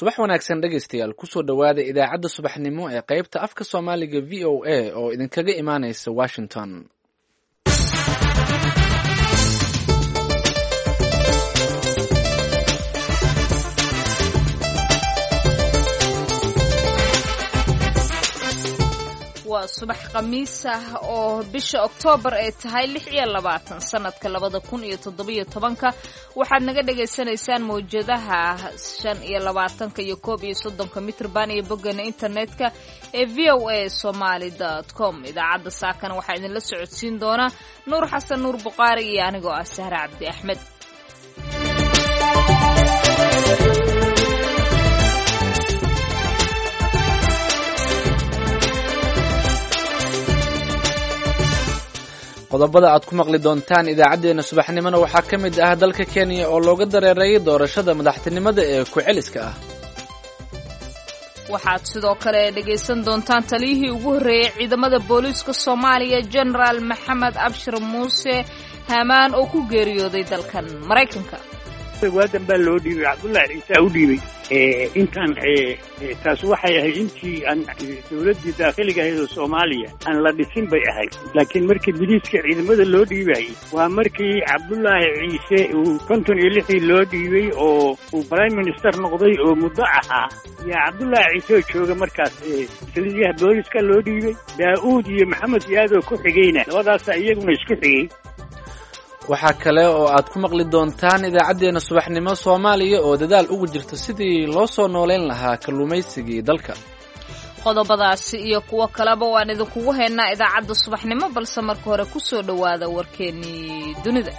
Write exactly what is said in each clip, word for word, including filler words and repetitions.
subax wanaagsan dhegaystayaal kusoo dhowaada idaacadda subaxnimo ee qaybta afka soomaaliga v o a oo idinkaga imaanaysa washington. waa subax khamiis ah oo bisha oktoobar ay tahay lix iyo labaatan sanadka labada kun iyo toddobiyo tobanka waxaad naga dhagaysanaysaan mawjadaha shan iyo labaatanka iyo koob iyo soddonka mitrban iyo boggana internetka ee v o a somaly dot com. idaacadda saakana waxaa idinla socodsiin doona nuur xasan nuur buqaari iyo anigoo ah sahre cabdi axmed. qodobada aad ku maqli doontaan idaacaddeenna subaxnimona waxaa ka mid ah dalka kenya oo looga dareeray doorashada madaxtinimada ee ku-celiska ah. waxaad sidoo kale dhegaysan doontaan taliyihii ugu horreeyey ciidamada booliiska soomaaliya genaraal maxamed abshir muuse hamaan oo ku geeriyooday dalkan maraykanka. waadan baa loo dhiibay cabdullaahi ciise u dhiibay intaan taas waxay ahayd intii aan dowladdii daakhiliga ahayd oo soomaaliya aan la dhisin bay ahayd, laakiin markii biliiska ciidamada loo dhiibayay waa markii cabdullaahi ciise uu konton iyo lixdii loo dhiibay oo uu prime minister noqday oo muddo ahaa yaa cabdullaahi ciise oo jooga markaas taliyaha booliska loo dhiibay. daa'uud iyo maxamed siyaadoo ku xigayna labadaasa iyaguna isku xigay. waxaa kale oo aad ku maqli doontaan idaacaddeenna subaxnimo soomaaliya oo dadaal ugu jirta sidii loo soo nooleyn lahaa kalluumaysigii dalka. qodobadaasi iyo kuwo kaleba waan idinkugu haynaa idaacadda subaxnimo, balse marka hore ku soo dhowaada warkeennii dunida.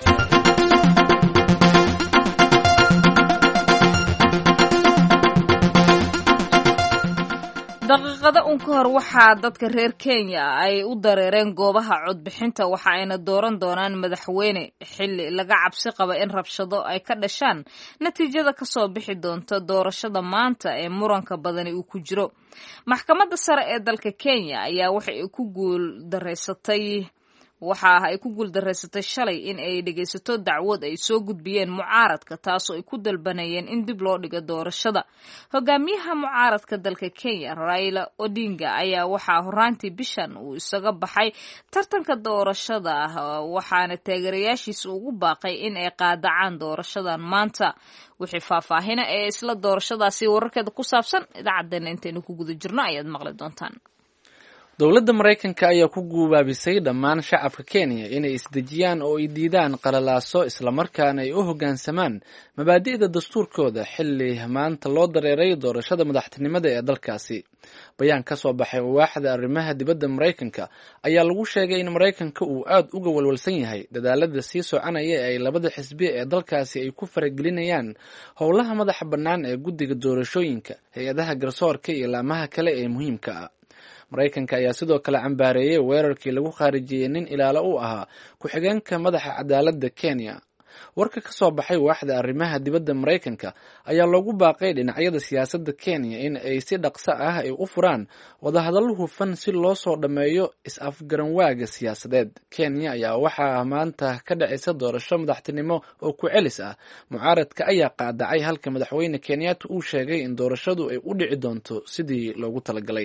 daqiiqada un ka hor waxaa dadka reer kenya ay u dareereen goobaha codbixinta, waxa ayna dooran doonaan madaxweyne xilli laga cabsi qaba in rabshado ay ka dhashaan natiijada kasoo bixi doonta doorashada maanta ee muranka badani uu ku jiro. maxkamadda sare ee dalka kenya ayaa waxa ay ku guul daraysatay waxa ay ku guuldaraysatay shalay in ay dhegaysato dacwad ay soo gudbiyeen mucaaradka, taasoo ay ku dalbanayeen in dib loo dhigo doorashada. hogaamiyaha mucaaradka dalka kenya raila odinga ayaa waxaa horaantii bishan uu isaga baxay tartanka doorashada, waxaana taageerayaashiisa ugu baaqay in ay qaadacaan doorashadan maanta. wixii faahfaahina ee isla doorashadaasi wararkeeda ku saabsan idaacaddeenna intaynu ku guda jirno ayaad maqli doontaan. dowladda maraykanka ayaa ku guubaabisay dhammaan shacabka kenya inay isdejiyaan oo ay diidaan qalalaaso islamarkaana ay u hoggaansamaan mabaadi'da dastuurkooda xilli maanta loo dareeray doorashada madaxtinimada ee dalkaasi. bayaan ka soo baxay waaxda arrimaha dibadda maraykanka ayaa lagu sheegay in maraykanka uu aad uga walwalsan yahay dadaalada sii soconaya ee ay labada xisbi ee dalkaasi ay ku faragelinayaan howlaha madaxa bannaan ee guddiga doorashooyinka, hay-adaha garsoorka iyo laamaha kale ee muhiimka ah. maraykanka ayaa sidoo kale cambaareeyey weerarkii lagu khaarijiyey nin ilaalo u ahaa ku-xigeenka madaxa cadaaladda kenya. warka ka soo baxay waaxda arrimaha dibadda maraykanka ayaa loogu baaqay dhinacyada siyaasadda kenya in ay si dhaqso ah ay u furaan wadahadallo hufan si loo soo dhammeeyo is-afgaranwaaga siyaasadeed. kenya ayaa waxaa maanta ka dhacaysa doorasho madaxtinimo oo ku celis ah. mucaaradka ayaa qaadacay halka madaxweyne kenyatta uu sheegay in doorashadu ay u dhici doonto sidii loogu talagalay.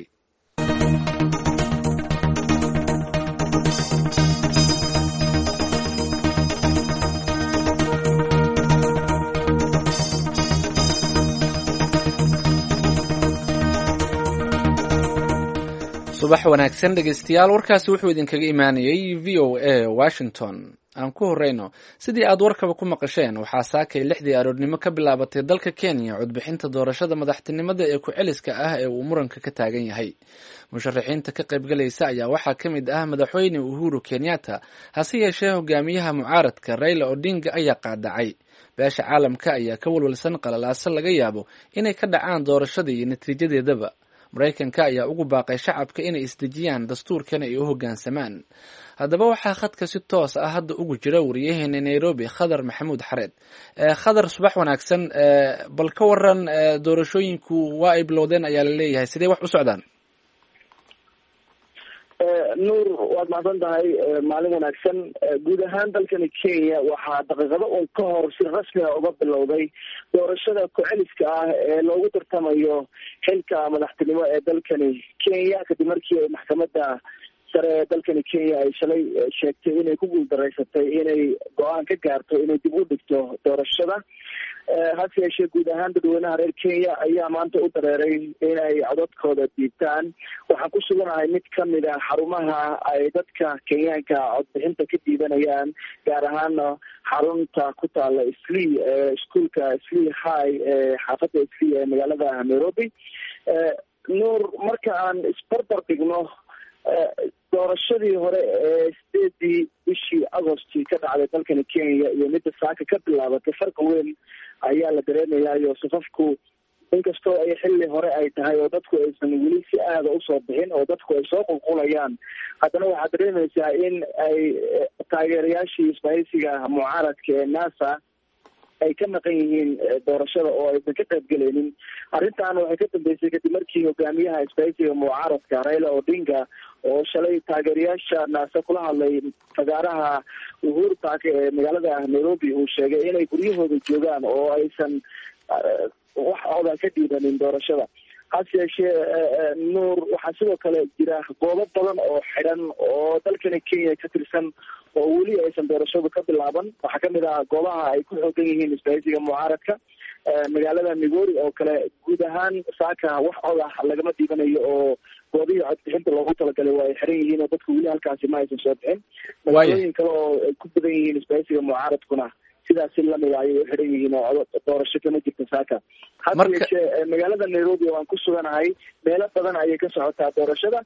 subax wanaagsan dhegaystayaal, warkaasi wuxuu idinkaga imaanayay v o a washington. aan ku horeyno, sidii aad warkaba ku maqasheen, waxaa saakay lixdii aroornimo ka bilaabatay dalka kenya codbixinta doorashada madaxtinimada ee ku-celiska ah ee uu muranka ka taagan yahay. musharaxiinta ka qaybgalaysa ayaa waxaa ka mid ah madaxweyne uhuru kenyatta, hase yeeshee hogaamiyaha mucaaradka raila odinga ayaa qaadacay. beesha caalamka ayaa ka walwalsan qalalaaso laga yaabo inay ka dhacaan doorashada iyo natiijadeedaba. maraykanka ayaa ugu baaqay shacabka inay isdejiyaan dastuurkana ay u hoggaansamaan. haddaba waxaa khadka si toos ah hadda ugu jira wariyaheena nairobi khadar maxamuud xareed. khadar, subax wanaagsan. bal ka waran, doorashooyinku waa ay bilowdeen ayaa la leeyahay, sidee wax u socdaan? nuur waad mahadsan tahay maalin wanaagsan. guud ahaan dalkani kenya waxaa daqiiqado un ka hor si rasmi a uga bilowday doorashada ku-celiska ah ee loogu tartamayo xilka madaxtinimo ee dalkani kenya kadib markii ay maxkamadda sare ee dalkani kenya ay shalay sheegtay inay ku guuldareysatay inay go-aan ka gaarto inay dib u dhigto doorashada. hase yeeshee guud ahaan dadweynaha reer kenya ayaa maanta u dareeray inay codadkooda diibtaan. waxaan ku suganahay mid kamid a xarumaha ay dadka kenyaanka codbixinta ka diibanayaan, gaar ahaana xarunta ku taala Eastleigh ee iskuolka Eastleigh High ee xaafadda Eastleigh ee magaalada Nairobi. nuur, marka aan isbarbar dhigno doorashadii hore ee sideedii bishii agosti ka dhacday dalkani kenya iyo midda saaka ka bilaabatay farqa weyn ayaa la dareemayayo safafku inkastoo ay xilli hore ay tahay oo dadku aysan weli si aada usoo bixin oo dadku ay soo qulqulayaan, haddana waxaad dareemaysaa in ay taageerayaashii isbahaysiga mucaaradka ee nasa ay ka maqan yihiin doorashada oo aysan ka qayb gelaynin. arrintan waxay ka dambeysay kadib markii hogaamiyaha isbahaysiga mucaaradka Raila Odinga oo shalay taageerayaasha naasa kula hadlay fagaaraha Uhuru Park ee magaalada Nairobi uu sheegay inay guryahooda joogaan oo aysan wax oda ka dhiibanin doorashada. hase yeeshee nuur, waxaa sidoo kale jira goobo badan oo xidhan oo dalkani kenya ka tirsan oo weli aysan doorashadu ka bilaaban. waxaa kamid ah goobaha ay ku xoogan yihiin isbahaysiga mucaaradka. magaalada Migori oo kale guud ahaan saaka wax odah lagama dhiibanayo oo goobihii codbixinta loogu talagalay waa ay xiran yihiin oo dadku weli halkaasi ma aysan soo bixin. magaalooyin kale oo ay ku badan yihiin isbahaysiga mucaaradkuna sidaasi lamida ayay u xiran yihiin oo doorasho kama jirta saaka. hase yeeshee magaalada Nairobi waan ku suganahay, meelo badan ayay ka socotaa doorashada.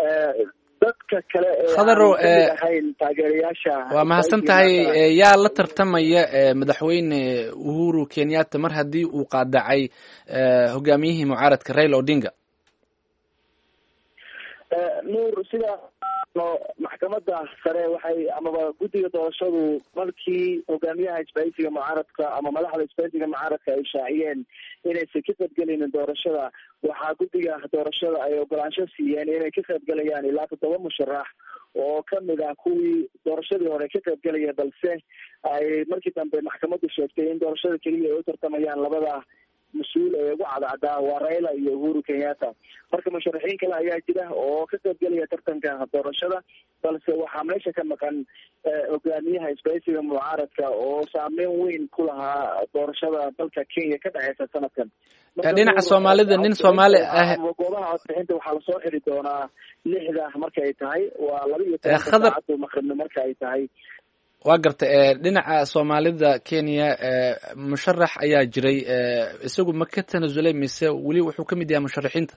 dadka kale eeahayn taageerayaasha waa mahadsan tahay. yaa la tartamaya madaxweyne Uhuru Kenyatta mar haddii uu qaadacay hogaamiyihii mucaaradka Raila Odinga? nuur, sida maxkamadda sare waxay amaba guddiga doorashadu markii hogaamiyaha isbahaysiga mucaaradka ama madaxda isbahaysiga mucaaradka ay shaaciyeen inaysan ka qaybgelaynin doorashada, waxaa guddiga doorashada ay ogolaansho siiyeen inay ka qaybgelayaan ilaa toddoba musharax oo kamid ah kuwii doorashadii hore ka qaybgelaya, balse ay markii dambe maxkamaddu sheegtay in doorashada keliya ay u tartamayaan labada mas-uul ee ugu cadcaddaa waa Raila iyo Uhuru Kenyatta. marka musharaxiin kale ayaa jira oo ka qaybgelaya tartanka doorashada, balse waxaa meesha ka maqan hogaamiyaha isbahaysiga mucaaradka oo saameyn weyn ku lahaa doorashada dalka Kenya ka dhaceysa sanadkan. dhinaca Soomaalida, nin Soomaali ah goobaha codbixinta waxaa lasoo xiri doonaa lixda marka ay tahay, waa laba iyo toban saacad maqribnimo marka ay tahay. waa garta dhinaca Soomaalida Kenya musharax ayaa jiray, isagu ma ka tanasulay mise weli wuxuu kamid yahay musharaxiinta?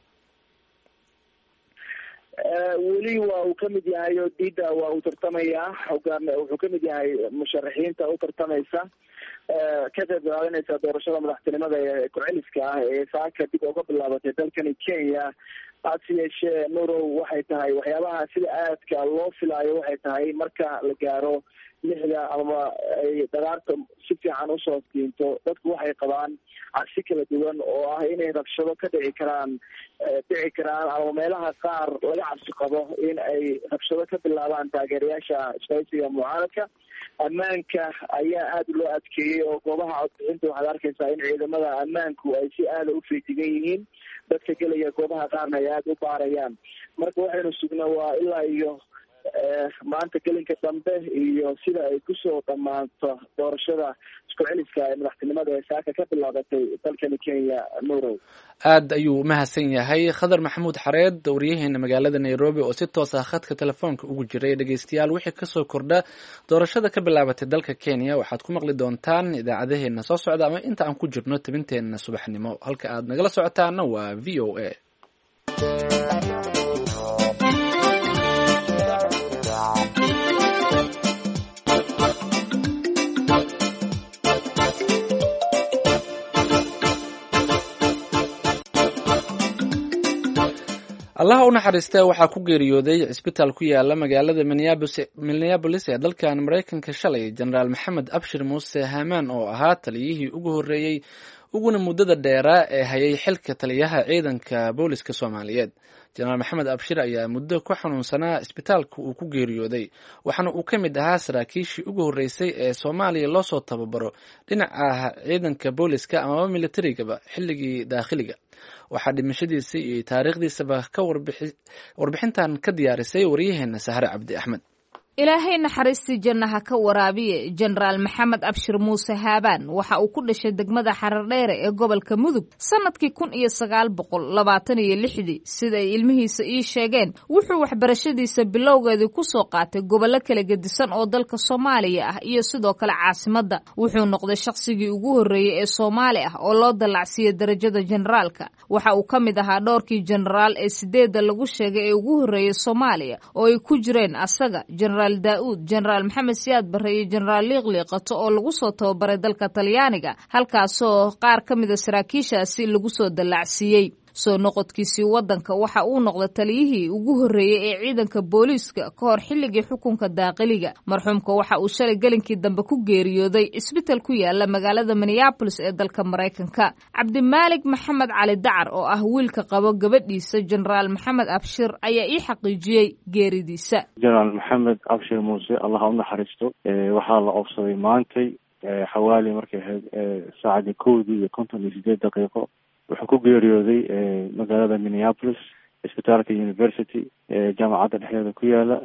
weli waa uu kamid yahay oo diida waa uu tartamayaa. hogaam wuxuu kamid yahay musharaxiinta u tartamaysa ka qayb qaadanaysa doorashada madaxtinimada ee ku-celiska ah ee saaka dib uga bilaabatay dalkani Kenya. hase yeeshee nurow, waxay tahay waxyaabaha sida aadka loo filaayo waxay tahay marka la gaaro lixda ama ay dagaarta si fiican usoo diinto, dadku waxay qabaan cabsi kala duwan oo ah inay rabshado ka dhici karaan dhici karaan ama meelaha qaar laga cabsi qabo in ay rabshado ka bilaabaan taageerayaasha isbahaysiga mucaaradka. ammaanka ayaa aada loo adkeeyey oo goobaha codbixinta waxaad arkaysaa in ciidamada ammaanku ay si aada u feejigan yihiin, dadka gelaya goobaha qaarna ay aada u baarayaan. marka waxaynu sugnaa waa ilaa iyo maanta gelinka dambe iyo sida ay kusoo dhammaanto doorashada isku celiska ee madaxtinimada ee saaka ka bilaabatay dalkani Kenya. Nurow, aad ayuu umahadsan yahay Khadar Maxamuud Xareed, wariyaheena magaalada Nairobi oo si toos ah khadka telefoonka ugu jiray. dhegeystayaal, wixii kasoo kordha doorashada ka bilaabatay dalka Kenya waxaad ku maqli doontaan idaacadaheena soo socda ama inta aan ku jirno tabinteena subaxnimo. halka aad nagala socotaana waa V O A. allaha u naxariistee waxaa ku geeriyooday cisbitaal ku yaala magaalada minneabolis ee dalkan maraykanka shalay jenaraal maxamed abshir muuse hamaan oo ahaa taliyihii ugu horreeyey uguna muddada dheeraa ee hayay xilka taliyaha ciidanka booliska soomaaliyeed. jenaraal maxamed abshir ayaa muddo ku xanuunsanaa isbitaalka uu ku geeriyooday waxaana uu ka mid ahaa saraakiishii ugu horreysay ee soomaaliya loo soo tababaro dhinaca ciidanka booliska amaba militarigaba xilligii daakhiliga. waxaa dhimashadiisa iyo taariikhdiisaba ka warbixintan ka diyaarisay waryaheena sahre cabdi axmed. ilaahay naxariistii jannaha ka waraabiye jenaraal maxamed abshir muuse haabaan waxa uu ku dhashay degmada xarardheere ee gobolka mudug sanadkii kun iyo sagaal boqol labaatan iyo lixdii sida ay ilmihiisa ii sheegeen wuxuu waxbarashadiisa bilowgeedii ku soo qaatay gobollo kala gedisan oo dalka soomaaliya ah iyo sidoo kale caasimadda. wuxuu noqday shaqsigii ugu horreeyey ee soomaali ah oo loo dallacsiiyey darajada jenaraalka. waxa uu ka mid ahaa dhowrkii jenaraal ee sideedda lagu sheegay ee ugu horreeyey soomaaliya oo ay ku jireen asaga jenaraal daa'uud, jenaraal maxamed siyaad barre iyo jenaraal liiqliiqato oo lagu soo tababaray dalka talyaaniga halkaasoo qaar ka mida saraakiishaasi lagu soo dallacsiiyey. soo noqodkiisii waddanka waxa uu noqday taliyihii ugu horreeyey ee ciidanka booliiska ka hor xilligii xukunka daaqiliga. marxuumka waxa uu shalay gelinkii dambe ku geeriyooday isbital ku yaala magaalada minneabolis ee dalka maraykanka. cabdimaalig maxamed cali dacar oo ah wiilka qabo gabadhiisa jenaraal maxamed abshir ayaa ii xaqiijiyey geeridiisa. jenaraal maxamed abshir muuse allah ha u naxariisto waxaa la oofsaday maantay xawaali markay ahayd saacadii kowdii iyo konton iyo sideed daqiiqo. wuxuu ku geeriyooday magaalada minneapolis isbitaalka university jaamacadda dhexdeeda ku yaala.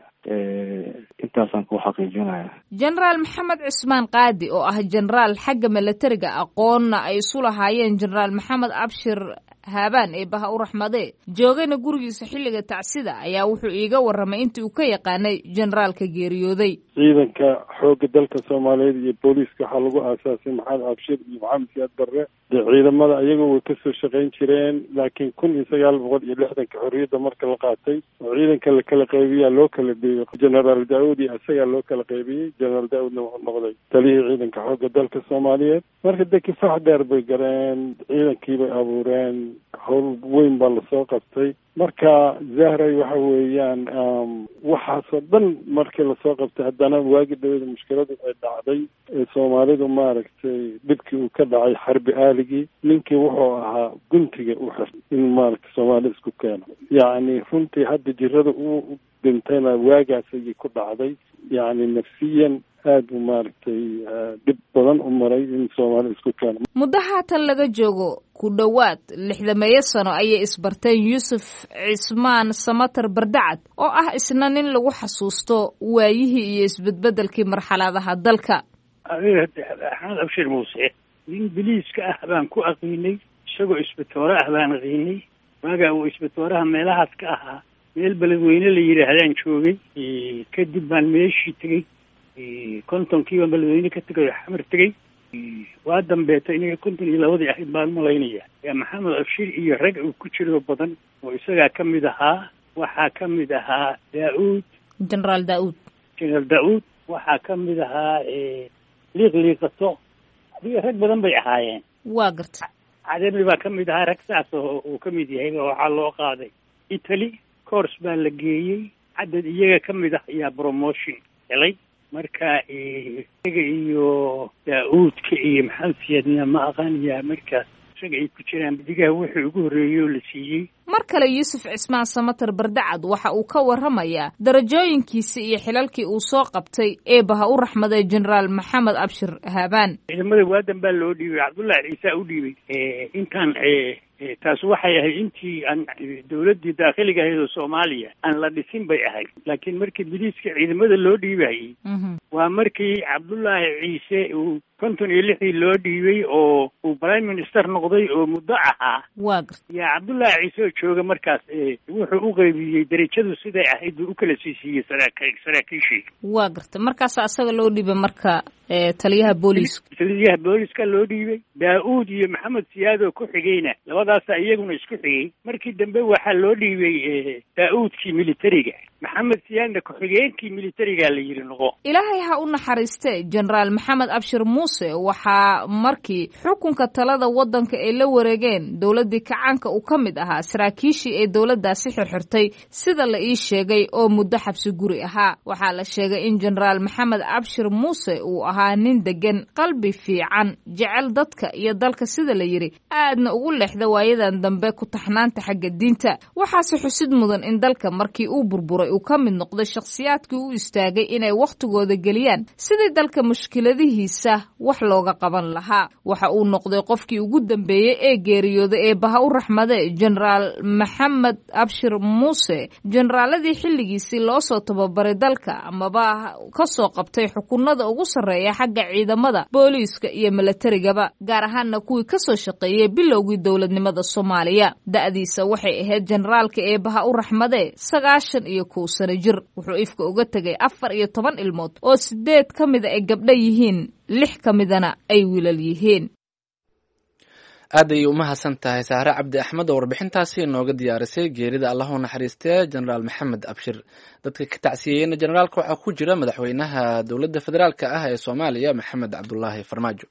intaasaan ku xaqiijinaya. jenaraal maxamed cismaan qaadi oo ah jenaraal xagga milatariga aqoonna ay isu lahaayeen jenaraal maxamed abshir haabaan ee baha u raxmade joogayna gurigiisa xilliga tacsida ayaa wuxuu iiga warramay intii uu ka yaqaanay jenaraalka geeriyooday. ciidanka xoogga dalka soomaaliyeed iyo booliiska waxaa lagu aasaasay maxamed abshir iyo maxamed siyaad barre. dee ciidamada ayaga way kasoo shaqayn jireen laakiin kun iyo sagaal boqol iyo lixdanka xorriyadda marka la qaatay oo ciidanka la kala qaybiyaa loo kala beeyey jenaraal daa'uud iyo isagaa loo kala qaybiyey. jenaraal daa'uudna wuxuu noqday taliyihii ciidanka xoogga dalka soomaaliyeed. marka dee kifaax dheer bay gareen, ciidankii bay abuureen, howl weyn baa lasoo qabtay. marka zahray waxa weeyaan waxaasoo dhan markii lasoo qabtay haddana waagi dhawada mushkiladu ay dhacday ee soomaalidu maaragtay dhibkii uu ka dhacay xarbi aaligii ninkii wuxuu ahaa guntiga u xir in maaragtay soomaalida isku keeno. yacni runtii hadda jirada uu dhintayna waagaas ayay ku dhacday. yacni nafsiyan aad buu maaragtay dhib badan u maray in soomaalida isku keeno. muddo haatan laga joogo ku dhowaad lixdameeyo sano ayay isbarteen yuusuf cismaan samatar bardacad oo ah isna nin lagu xasuusto waayihii iyo isbedbedelkii marxaladaha dalka. axmed abshir muuse nin biliiska ah baan ku aqiinay, isagoo isbitoore ah baan aqiinay. waagaa uu isbitooraha meelahaas ka ahaa meel beledweyne la yidhaahdaan joogay. kadib baan meeshii tegey kontonkiiba beledweyne ka tegay oo xamar tegey. waa dambeeta inaga konton iyo labadii ahayd baan malaynaya yaa maxamed abshir iyo rag uu ku jiro badan oo isagaa ka mid ahaa. waxaa ka mid ahaa daa'uud, jenaraal daa'uud jenaraal daa'uud waxaa ka mid ahaa liiqliiqato. adiga rag badan bay ahaayeen. waa garta cademi baa ka mid ahaa rag saas oo uu ka mid yahay waxaa loo qaaday italy course baa la geeyey. cadad iyaga ka mid ah ayaa promotion helay. marka isaga iyo daa'uudka iyo maxamed siyaadna ma aqaaniyaa markaas isaga ay ku jiraan bidigaha wixii ugu horreeyey oo la siiyey. mar kale yuusuf cismaan samatar bardacad waxa uu ka warramayaa darajooyinkiisa iyo xilalkii uu soo qabtay ee baha u raxmaday jenaraal maxamed abshir haabaan. ciidamada waadan baa loo dhiibay, cabdullaahi ciise u dhiibay. intaan taas waxay ahayd intii aan dawladdii daakhiliga ahayd oo soomaaliya aan la dhisin bay ahayd. laakiin markii biliiska ciidamada loo dhiibayey waa markii cabdullaahi ciise uu konton iyo lixdii loo dhiibay oo uu prime minister noqday oo muddo ahaa. waa garta yaa cabdullaahi ciise oo jooga markaas wuxuu u qaybiyey darajadu siday ahayd buu u kala siisiiyey saraakiishii. waa garta markaas asaga loo dhiibay marka taliyaha booliiska taliyaha booliiska loo dhiibay. daa'uud iyo maxamed siyaad oo ku xigayna labadaasa iyaguna isku xigay. markii dambe waxaa loo dhiibay daa'uudkii militariga maxamed siyaadna ku-xigeenkii militarigaa la yidhi noqo. ilaahay ha u naxariiste jenaraal maxamed abshir muuse waxaa markii xukunka talada waddanka ay la wareegeen dowladdii kacaanka uu ka mid ahaa saraakiishii ee dowladdaasi xirxirtay sida la ii sheegay oo muddo xabsi guri ahaa. waxaa la sheegay in jenaraal maxamed abshir muuse uu ahaa nin deggan, qalbi fiican, jecel dadka iyo dalka sida la yidhi, aadna ugu leexda waayadan dambe ku taxnaanta xagga diinta. waxaase xusid mudan in dalka markii uu burburay uu ka mid noqday shakhsiyaadkii u istaagay inay wakhtigooda geliyaan sidii dalka mushkiladihiisa wax looga qaban lahaa. waxa uu noqday qofkii ugu dambeeyey ee geeriyooday ee baha u raxmade jenaraal maxamed abshir muuse. jenaraaladii xilligiisii loo soo tababaray dalka amaba ka soo qabtay xukunada ugu sarreeya xagga ciidamada booliiska iyo milatarigaba, gaar ahaanna kuwii ka soo shaqeeyey bilowgii dowladnimada soomaaliya. da'diisa waxay ahayd jenaraalka ee baha u raxmade sagaashan iyo kow sano jir. wuxuu ifka uga tegay afar iyo toban ilmood oo sideed ka mida ay gabdho yihiin, lix ka midana ay wiilal yihiin. aad ayay umahadsan tahay saare cabdi axmed oo warbixintaasi inooga diyaarisay geerida allahu naxariistee jenaraal maxamed abshir. dadka ka tacsiyeeyeyna jenaraalka waxaa ku jira madaxweynaha dowladda federaalka ah ee soomaaliya maxamed cabdulaahi farmaajo.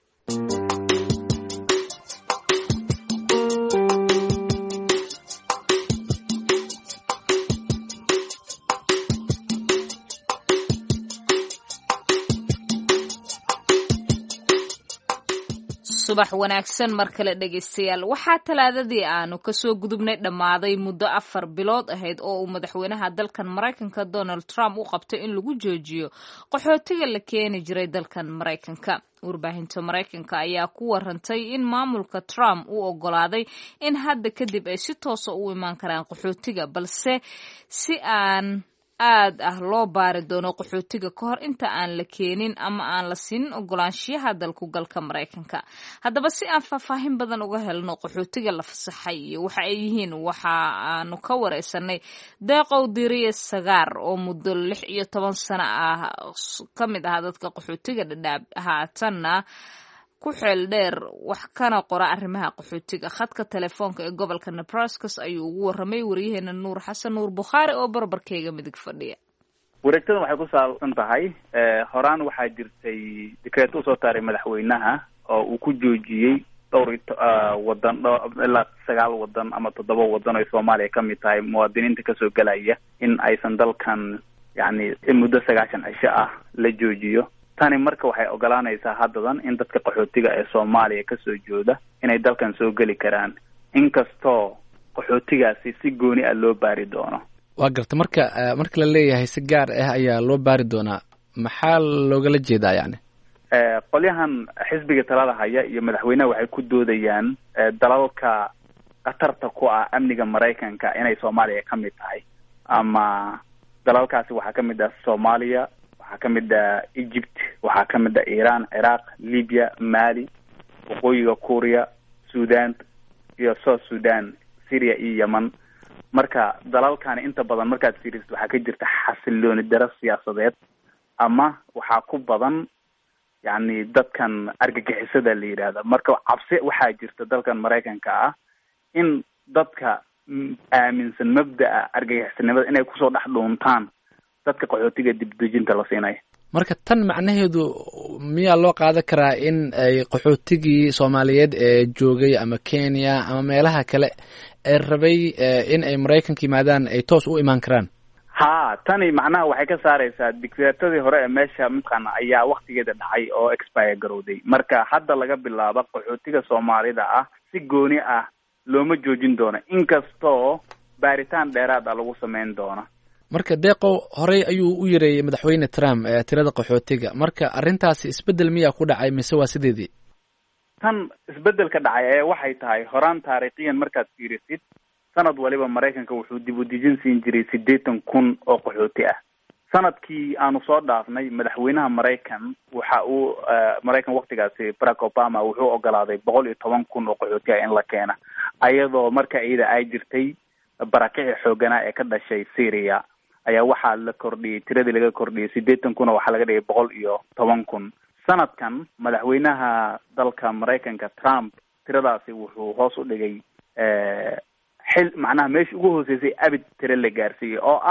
subax wanaagsan mar kale dhegaystayaal. waxaa talaadadii aanu kasoo gudubnay dhammaaday muddo afar bilood ahayd oo uu madaxweynaha dalkan maraykanka donald trump u qabtay in lagu joojiyo qaxootiga la keeni jiray dalkan maraykanka. warbaahinta maraykanka ayaa ku warantay in maamulka trump uu ogolaaday in hadda kadib ay si toosa u imaan karaan qaxootiga, balse si aan aad ah loo baari doono qaxootiga ka hor inta aan la keenin ama aan la siinin ogolaanshiyaha dalku galka maraykanka. haddaba si aan faahfaahin badan uga helno qaxootiga la fasaxay iyo waxa ay yihiin, waxa aanu ka wareysanay deeqow diriye sagaar oo muddo lix iyo toban sano ah ka mid ahaa dadka qaxootiga dhadhaab, haatanna ku xeel dheer wax kana qora arrimaha qaxootiga. khadka telefoonka ee gobolka Nebraska ayuu ugu waramay wariyaheena Nuur Xasan Nuur Bukhaari oo barbarkeyga midig fadhiya. wareegtadan waxay ku saabsan tahay horaan waxaa jirtay dekreet u soo taaray madaxweynaha oo uu ku joojiyey dhowr wadan ilaa sagaal wadan ama toddoba wadan oo Soomaaliya ka mid tahay muwaadiniinta kasoo galaya in aysan dalkan yacni muddo sagaashan cisho ah la joojiyo. tani marka waxay ogolaanaysaa haddadan in dadka qaxootiga ee Soomaaliya ka soo jooda inay dalkan soo geli karaan, inkastoo qaxootigaasi si gooni ah loo baari doono. waa garta marka marka la leeyahay si gaar ah ayaa loo baari doonaa, maxaa loogala jeedaa yani? qolyahan xisbiga talada haya iyo madaxweynaha waxay ku doodayaan dalalka khatarta ku ah amniga Maraykanka inay Soomaaliya ka mid tahay, ama dalalkaasi waxaa ka mid ah Soomaaliya, waxaa ka mid ah Egypt, waxaa ka mid ah Iran, Iraq, Libya, Mali, waqooyiga Kuuriya, Sudan iyo South Sudan, Syria iyo Yemen. marka dalalkani inta badan markaad fiirisid waxaa ka jirta xasilooni daro siyaasadeed, ama waxaa ku badan yacni dadkan argagixisada la yidhaahda. marka cabsi waxaa jirta dalkan Maraykanka ah in dadka aaminsan mabda'a argagixisnimada inay kusoo dhex dhuuntaan dadka qaxootiga dibdejinta la siinaya. marka tan macnaheedu miyaa loo qaadan karaa in ay qaxootigii Soomaaliyeed ee joogay ama Kenya ama meelaha kale ee rabay in ay Maraykanka yimaadaan ay toos u imaan karaan? ha tani macnaha waxay ka saaraysaa diktaatadii hore ee meesha midkana ayaa waqtigeeda dhacay oo expire garowday. marka hadda laga bilaabo qaxootiga Soomaalida ah si gooni ah looma joojin doono, inkastoo baaritaan dheeraad ah lagu samayn doono. marka deeqow horey ayuu u yareeyay madaxweyne Trump ee tirada qaxootiga, marka arrintaasi isbedel miyaa ku dhacay mise waa sideedii? tan isbedelka dhacay ee waxay tahay horaan taariikhiyan markaad fiirisid sanad waliba Maraykanka wuxuu dib u dejin siin jiray siddeetan kun oo qaxooti ah. sanadkii aanu soo dhaafnay madaxweynaha Maraykan waxa uu Maraykan waqtigaasi Barack Obama wuxuu ogolaaday boqol iyo toban kun oo qaxooti ah in la keena, ayadoo marka iyada ay jirtay barakici xoogana ee ka dhashay Syria ayaa waxaa la kordhiyey tiradii laga kordhiyey siddeetan kun oo waxaa laga dhigay boqol iyo toban kun. sanadkan madaxweynaha dalka Maraykanka Trump tiradaasi wuxuu hoos u dhigay xil macnaha meesha ugu hooseysay abid tiro la gaarsiiyey oo ah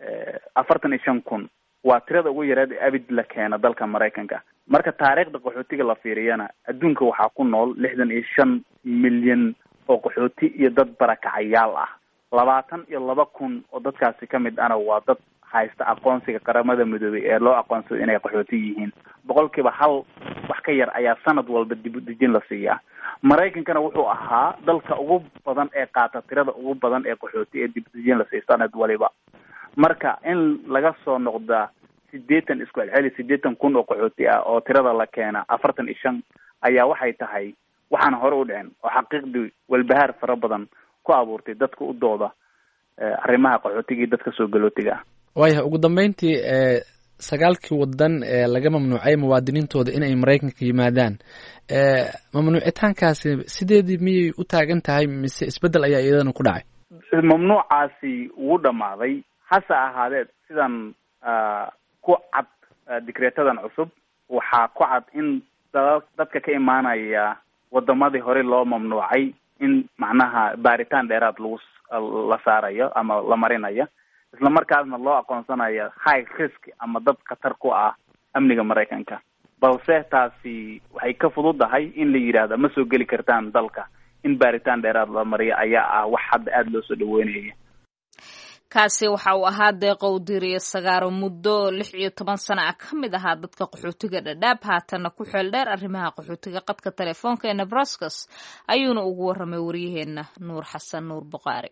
afartan iyo shan kun waa tirada ugu yareed ee abid la keena dalka Maraykanka. Marka taariikhda qaxootiga la fiiriyana adduunka waxaa ku nool lixdan iyo shan milyan oo qaxooti iyo dad barakacayaal ah. labaatan iyo laba kun oo dadkaasi ka mid ana waa dad haysta aqoonsiga qaramada midoobay ee loo aqoonsado inay qaxooti yihiin. boqolkiiba hal wax ka yar ayaa sanad walba dib u dejin la siiyaa. Maraykankana wuxuu ahaa dalka ugu badan ee qaata tirada ugu badan ee qaxooti ee dib u dejin la siiyo sanad waliba. Marka in laga soo noqda sideetan isku celceli sideetan kun oo qaxooti ah oo tirada la keena afartan iyo shan ayaa waxay tahay waxaan hore u dhicin oo xaqiiqdii walbahaar fara badan ku abuurtay dadka u dooda arrimaha qaxootiga iyo dadka soo galootiga ah. waayahay ugu dambeyntii ee sagaalkii wadan ee laga mamnuucay muwaadiniintooda inay Maraykanka yimaadaan ee mamnuucitaankaasi sideedii miyay u taagan tahay mise isbedel ayaa iyadana ku dhacay? Mamnuucaasi wuu dhamaaday hase ahaadee sidan ku cad dekreetadan cusub waxaa ku cad in dadka ka imaanaya wadamadii hore loo mamnuucay in macnaha baaritaan dheeraad lagu la saarayo ama la marinayo isla markaasna loo aqoonsanayo high risk ama dad khatar ku ah amniga Maraykanka. balse taasi waxay ka fududahay in la yiraahdo ma soo geli kartaan dalka in baaritaan dheeraad la mariyo ayaa ah wax hadda aad loo soo dhaweynayay. kaasi waxa uu ahaa deeqow diriye sagaaro muddo lix iyo toban sano ah ka mid ahaa dadka qaxootiga Dadaab haatana ku xeel dheer arrimaha qaxootiga qadka telefoonka ee Nebraska ayuuna ugu warramay wariyaheena Nuur Xasan Nuur Buqaari.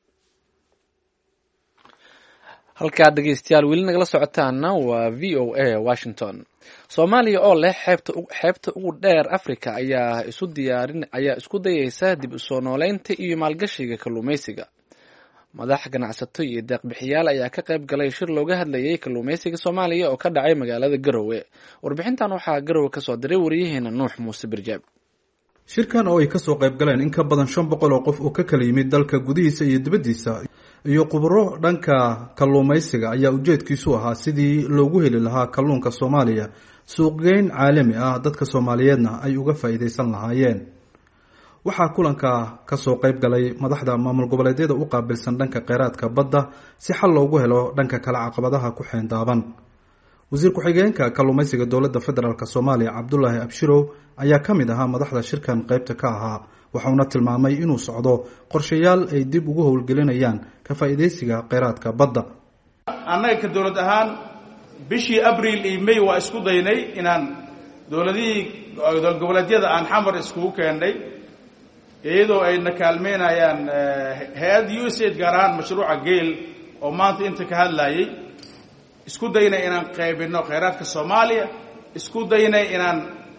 halka dhageystayaal weli nagala socotaana waa V O A Washington. Soomaaliya oo leh xeebta xeebta ugu dheer Afrika ayaa isu diyaarin ayaa isku dayaysa dib u soo nooleynta iyo maalgashiga kalluumeysiga. madax ganacsato iyo deeq-bixiyaal ayaa ka qayb galay shir looga hadlayay kalluumeysiga Soomaaliya oo ka dhacay magaalada Garowe. Warbixintan waxaa Garowe ka soo diray wariyaheena Nuux Muuse Birjaab. shirkan oo ay ka soo qayb galeen in ka badan shan boqol oo qof oo ka kala yimid dalka gudihiisa iyo dibaddiisa iyo khubaro dhanka kalluumeysiga ayaa ujeedkiisu ahaa sidii loogu heli lahaa kalluunka Soomaaliya suuqgeyn caalami ah dadka Soomaaliyeedna ay uga faa'iideysan lahaayeen. waxaa kulanka ka soo qayb galay madaxda maamul goboleedyada u qaabilsan dhanka kheyraadka badda si xal loogu helo dhanka kala caqabadaha ku xeendaaban. wasiir ku-xigeenka kalluumeysiga dowladda federaalk Soomaaliya Cabdullaahi Abshirow ayaa ka mid ahaa madaxda shirkan qaybta ka ahaa waxauna tilmaamay inuu socdo qorshayaal ay dib ugu howlgelinayaan ka faa'iideysiga kheyraadka badda. annaga ka dowlad ahaan bishii abriil iyo may waa isku daynay inaan dowladihii goboleedyada aan xamar iskugu keennay iyadoo ay na kaalmeynayaan hay-adda U S A I D gaar ahaan mashruuca geel oo maanta inta ka hadlayay isku daynay inaan qaybino kheyraadka Soomaaliya isku daynay inaan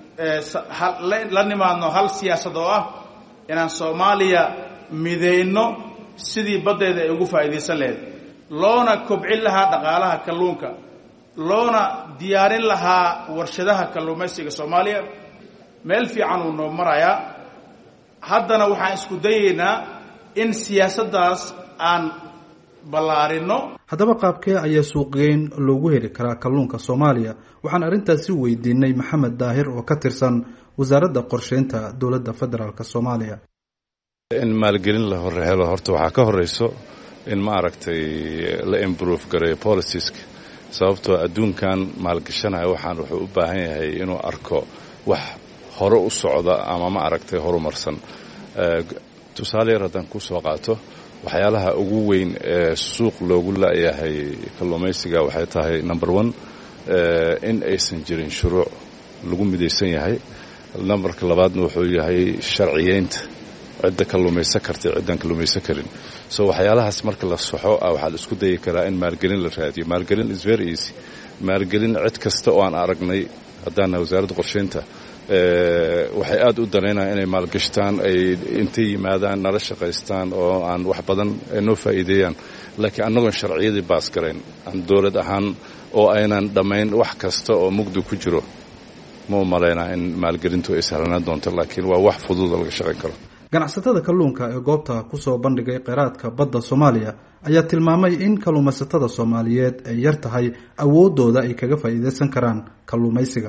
la nimaadno hal siyaasad oo ah inaan Soomaaliya mideyno sidii badeeda ay ugu faa'iideysan lahayd loona kobcin lahaa dhaqaalaha kalluunka loona diyaarin lahaa warshadaha kalluumeysiga Soomaaliya meel fiican uu noo marayaa. haddana waxaan isku dayaynaa in siyaasaddaas aan ballaarino. haddaba qaabkee ayaa suuqgeyn loogu heli karaa kalluunka Soomaaliya? waxaan arrintaasi weydiinay Maxamed Daahir oo ka tirsan wasaaradda qorsheynta dowladda federaalk Soomaaliya. in maalgelin la hor helo horta waxaa ka horeyso in ma aragtay la improve gareeyo policieska sababtoo adduunkan maalgashanaya waxaan wuxuu u baahan yahay inuu arko wax hore u socda ama ma aragtay horumarsan. tusaale yar haddaan ku soo qaato waxyaalaha ugu weyn ee suuq loogu laayahay kalluumaysiga waxay tahay number one in aysan jirin shuruuc lagu midaysan yahay. numberka labaadna wuxuu yahay sharciyeynta cidda kalluumaysan karta ciddan kalluumaysan karin. so waxyaalahaas marka la soxo waxaa la isku dayi karaa in maalgelin la raadiyo. maalgelin is very easy. maalgelin cid kasta oo aan aragnay haddaana wasaaradda qorsheynta waxay aad u danaynayaan inay maalgashtaan ay intay yimaadaan nala shaqaystaan oo aan wax badan noo faa'iideeyaan laakiin annagoon sharciyadii baas garayn aan dowlad ahaan oo aynan dhammayn wax kasta oo mugdi ku jiro ma u malaynaa in maalgelintu ay sahlanaan doonto laakiin waa wax fudud oo laga shaqayn karo. ganacsatada kalluunka ee goobta ku soo bandhigay kheyraadka badda Soomaaliya ayaa tilmaamay in kalluumaysatada Soomaaliyeed ay yar tahay awoodooda ay kaga faa'iideysan karaan kalluumaysiga.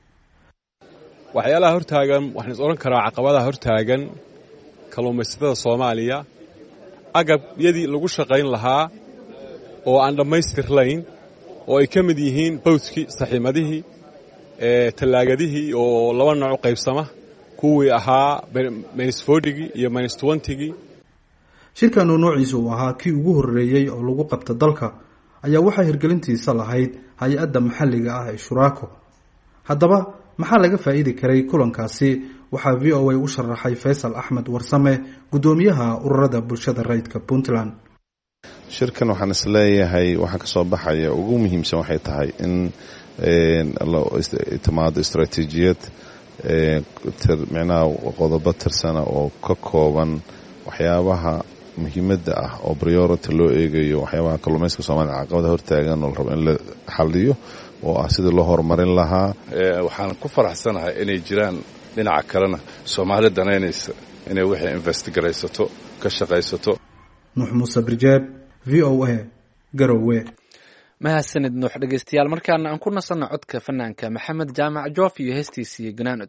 waxyaalaha hortaagan waxaan is oran karaa caqabadaha hortaagan kalluumaysatada Soomaaliya agabyadii lagu shaqayn lahaa oo aan dhammaystirlayn oo ay ka mid yihiin bawdkii saxiimadihii tallaagadihii oo laba nooc u qaybsama kuwii ahaa minus fortygii iyo minus twentygii shirkan oo noociisa uu ahaa kii ugu horreeyey oo lagu qabta dalka ayaa waxaa hirgelintiisa lahayd hay-adda maxalliga ah ee shuraako haddaba maxaa laga faa'iidi karay kulankaasi waxaa v o a u sharaxay faysal axmed warsame guddoomiyaha ururada bulshada rayidka puntland shirkan waxaan is leeyahay waxaa ka soo baxaya ugu muhiimsan waxay tahay in la timaado istaraatiijiyad micnaha qodobo tirsana oo ka kooban waxyaabaha muhiimadda ah oo priority loo eegayo waxyaabaha kalluumayska Soomaaliya caqabada hortaagan oo la rabo in la xalliyo oo ah sidii loo horumarin lahaa waxaan ku faraxsanahay inay jiraan dhinaca kalena Soomaaliya danaynaysa inay wixii investigate-garaysato ka shaqaysato Nuux Muuse Birjeeb V O A Garowe mahadsanid Nuux dhageystayaal markaana aan ku nasanno codka fanaanka Maxamed Jaamac Joof iyo heestiisii Ganaanad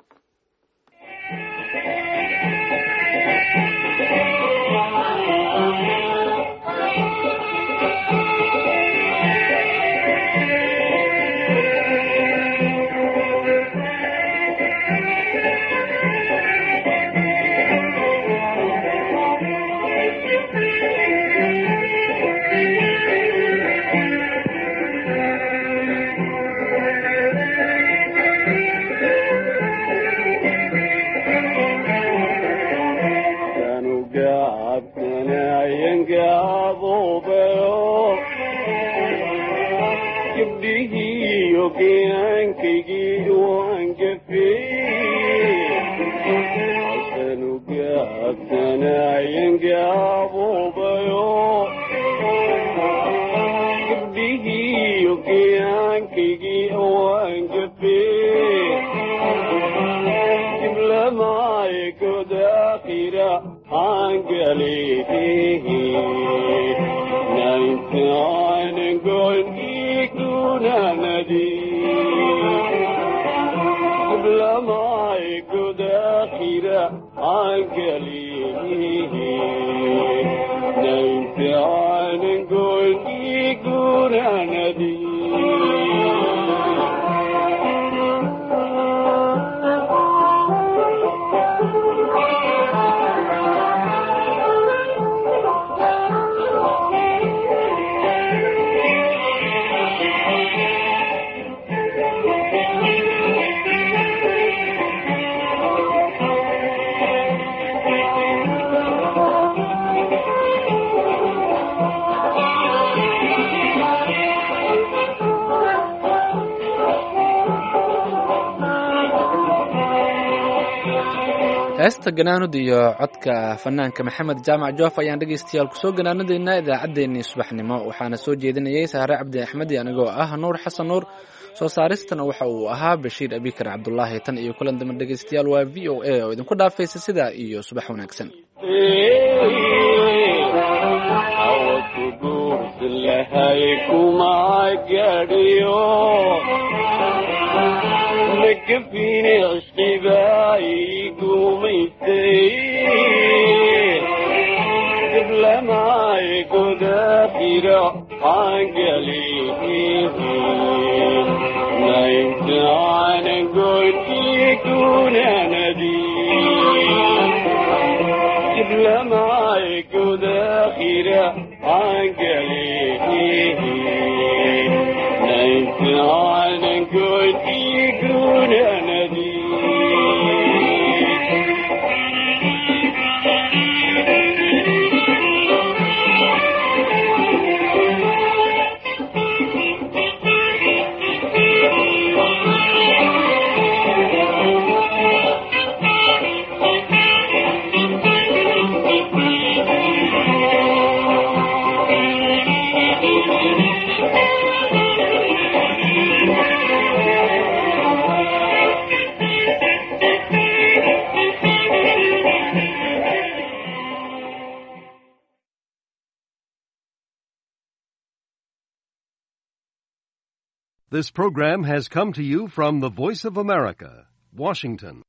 heesta Ganaanad iyo codka fanaanka Maxamed Jaamac Joof ayaan dhageystayaal ku soo ganaanadeena idaacadeena subaxnimo waxaana soo jeedinayay Sahre Cabdi Axmed anigoo ah Nuur Xasan Nuur soo saaristana waxa uu ahaa Bashiir Abikar Cabdullaahi tan iyo kulan dambe dhageystayaal waa V O A oo idinku dhaafaysa sida iyo subax wanaagsan كفيني عشقي بايق وميتين قبل ما يقود أخيرا عقلي نايمت عن قلت يكون نديم قبل ما يقود أخيرا عقلي نايمت عن قلت يكون This program has come to you from the Voice of America, Washington.